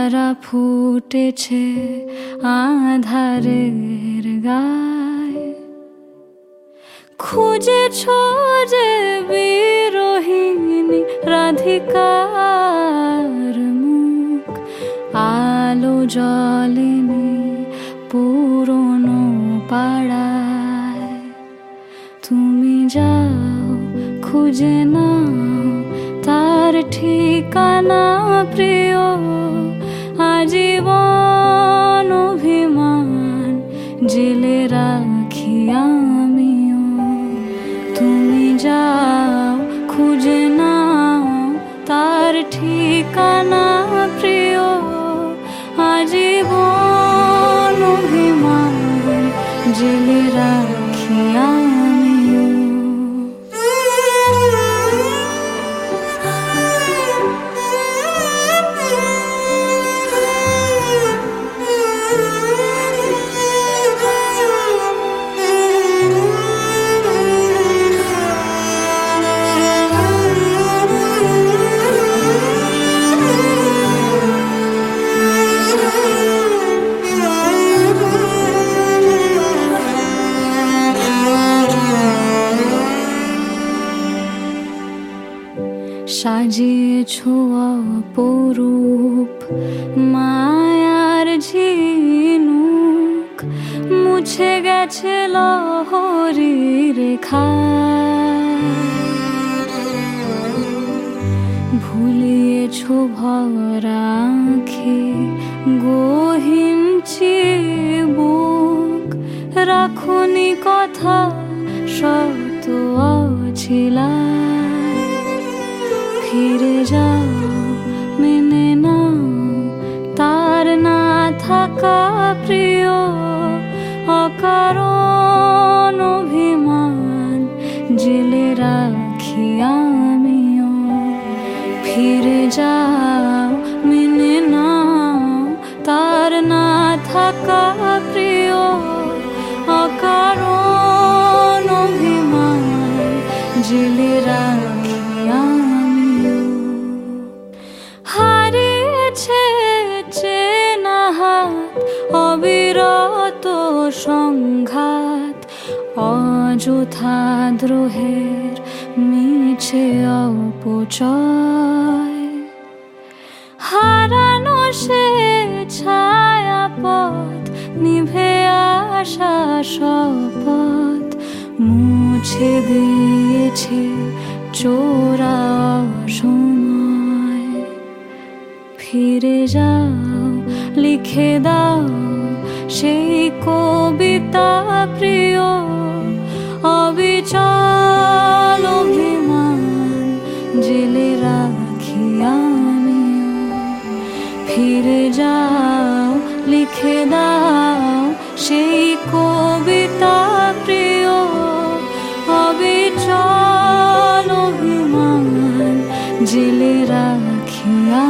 তারা ফুটেছে আধারের গায়ে, খুঁজেছ যে বিরোহিণী রাধিকার মুখ, আলো জ্বলেনি পুরনো পাড়ায়। তুমি যাও খুঁজে নাও তার ঠিকানা প্রিয়, আজীবন অভিমান জেলে রাখি আমিও। তুমি যাও খুঁজে নাও তার ঠিকানা প্রিয়, আজীবন অভিমান জেলে রাখি আমিও। সাজিয়েছ অপরূপ মায়ার ঝিনুক, মুছে গেছে লহরী রেখা। ভুলিয়েছ ভরা আঁখি গহীন চিবুক, রাখনি কথা শত অছিলা। ফিরে যাও মেনে নাও তার না থাকা প্রিয়, অকারণ অভিমান জেলে রাখি আমিও। ফিরে যাও মেনে নাও তার না থাকা প্রিয়, অকারণ অভিমান জেলে রাখি আমিও। হারিয়েছে চেনা হাত, অবিরত সংঘাত, অযথা দ্রোহের মিছে অপচয়। হারানো সে ছায়াপথ, নিভে আসা শপথ, মুছে দিয়েছে চোরা সময়। ফিরে যাও লিখে দাও সেই কবিতা প্রিয়, অবিচল অভিমান জেলে রাখি আমিও। ফিরে যাও লিখে দাও সেই কবিতা প্রিয়, অবিচল অভিমান জেলে রাখি